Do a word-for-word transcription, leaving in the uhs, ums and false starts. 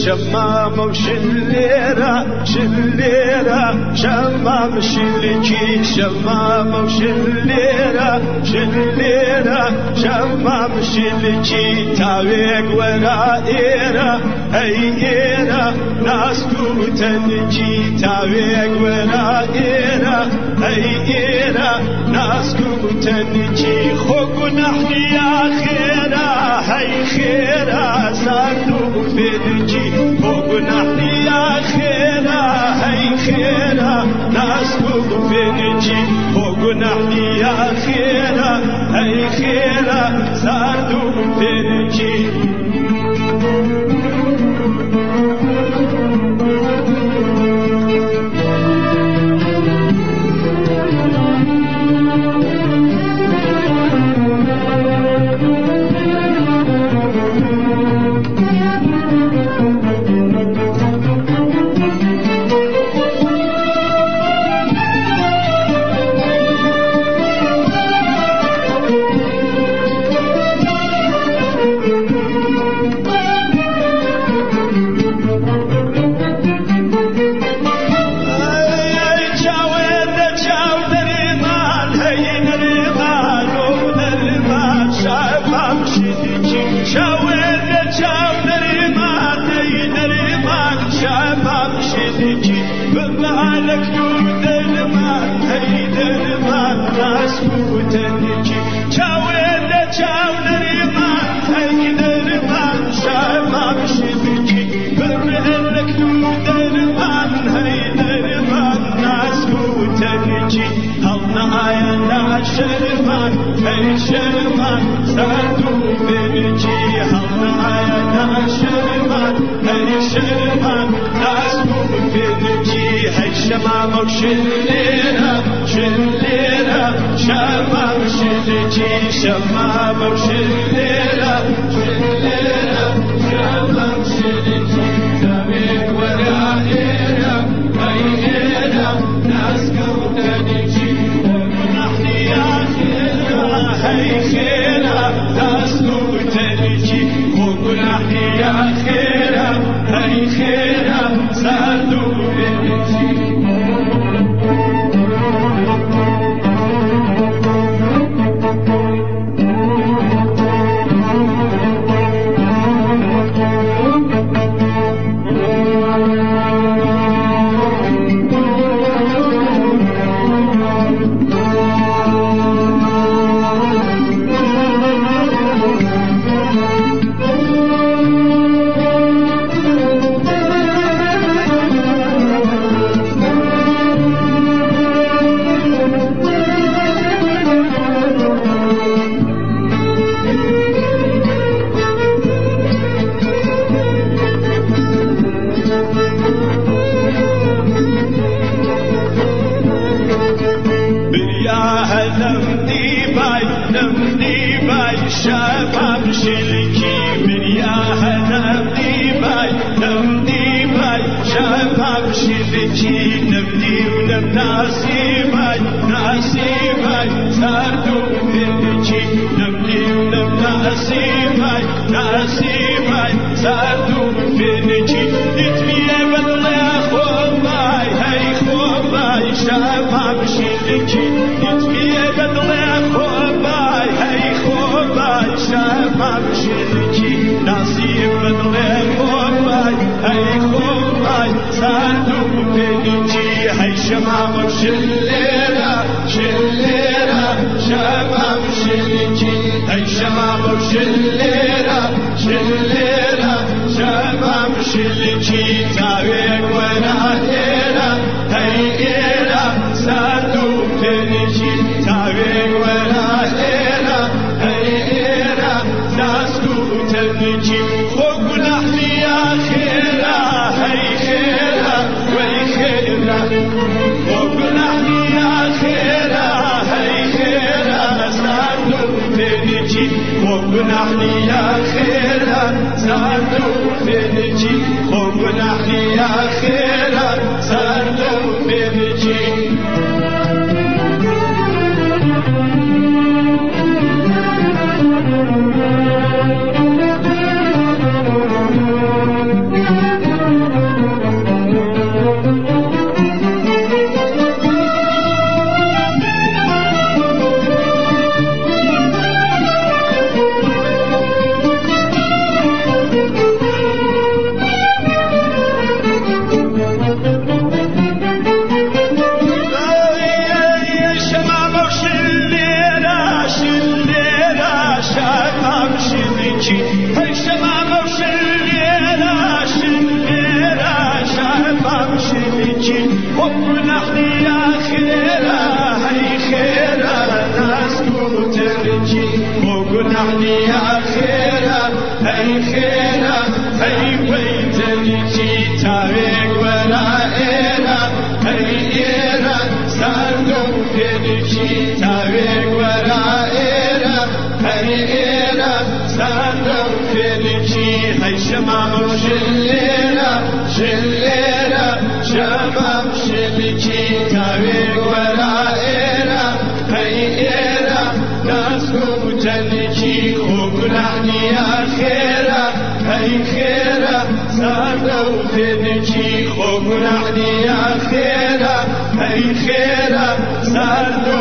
شمامة وشليرة شليرة شمام شلكي شمامة وشليرة شليرة شمام شلكي تاويق ورائرة هيئرة ناس كوتنجي تاويق ورائرة هيئرة ناس كوتنجي خوك نحن يا خيرة هي خيرة صارتو فيدجي خوك نحن يا خيرة هي خيرة ناس كوتنجي خوك نحن يا خيرة هي خيرة صارتو فيدجي شرمان هي شرمان صارتو فيدجي هلا يا شرمان هي شرمان صارتو فيدجي هي شمامة وشليرة شليرة شمامة وشلكي شمامة وشليرة شليرة شمامة وشلكي تبيك ورائرة هيئرة ناس كوتنجي هي خيرة تسلو تلجي وقل يا خيرة هي خيرة سلو تلجي شباب شلكي برياها نبدي باي نبدي باي شباب شلكي نبدي ونب ناسي باي ناسي باي صارتو فيدجي نبدي ونب ناسي باي ناسي باي صارتو فيدجي اتمي بالله خوباي هي خوباي شباب شلكي اتمي بالله خوباي هي خوباي شباب شلكي نصيب بدل خوباي هي خوباي صارتو فيدجي هي شمامة وشليرة شليرة شباب شلكي هي شمامة وشليرة شليرة شباب شلكي تاويق ورائرة هيئرة صارتو فيدجي تاويق ورائرة هيئرة ناسكو تلجي خوك نحلي يا خيرة هي خيرة وي خيرة خوك نحلي يا خيرة هي خيرة صارتو فيدجي خوك نحلي يا خيرة صارتو فيدجي خوك نحلي يا خيرة صارتو فيدجي Thank you. يا خيرة هي خيرة هي ويتني كي تاريخ ولا إيرة هي إيرة سالو فيني كي تاريخ ولا إيرة هي إيرة سالو فيني كي هي شمام شليرة شليرة شمام شلكي تاريخ ولا إيرة هي إيرة ناسكو تنكي خبراني يا خيرة هي خيرة سالو فينكي خبراني يا خيرة هي خيرة سالو